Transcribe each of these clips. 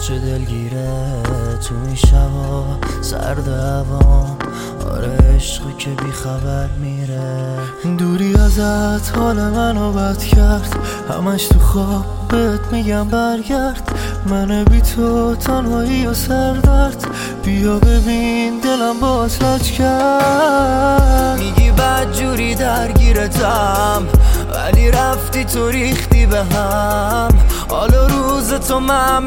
چه دلگیره تو این شبا سرد هوام، آره عشقی که بی خبر میره. دوری ازت حال منو بد کرد، همش تو خواب بهت میگم برگرد. من بی تو تنهایی و سردرد، بیا ببین دلم باز لج کرد. میگی بد جوری درگیرتم، ولی رفتی تو ریختی به هم. حالا روز تو من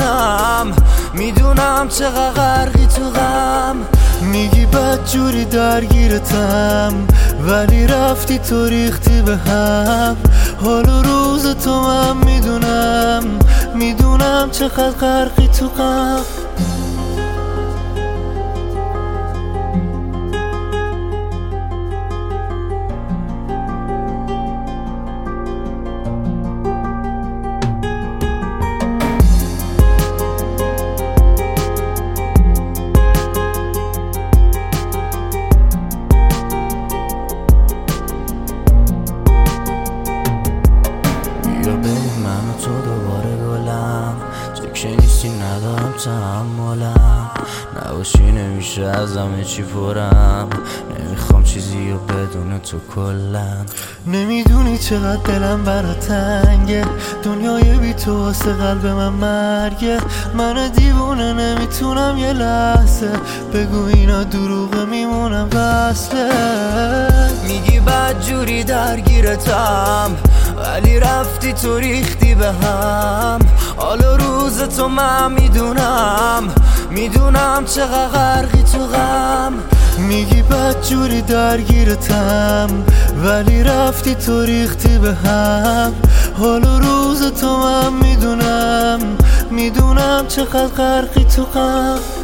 میدونم چقدر غرقی تو غم. میگی بد جوری درگیرتم، ولی رفتی تو ریختی به هم. حالا روز تو من میدونم چقدر غرقی تو غم. من و تو دوباره گلم، چک نیستی ندارم تحملم. نباشی نمیشه از همه چی پرم، نمیخوام چیزی رو بدون تو کلن. نمیدونی چقدر دلم برا تنگه، دنیای بی تو واسه قلب من مرگه. من دیوونه نمیتونم یه لحظه بگو اینا دروغه، میمونم وصله. میگی بد جوری درگیرتم، ولی رفتی تو ریختی به هم. حالا روز تو من میدونم چقدر غرقی تو غم. میگی بد جوری درگیرتم، ولی رفتی تو ریختی به هم. حالا روز تو من میدونم چقدر غرقی تو غم.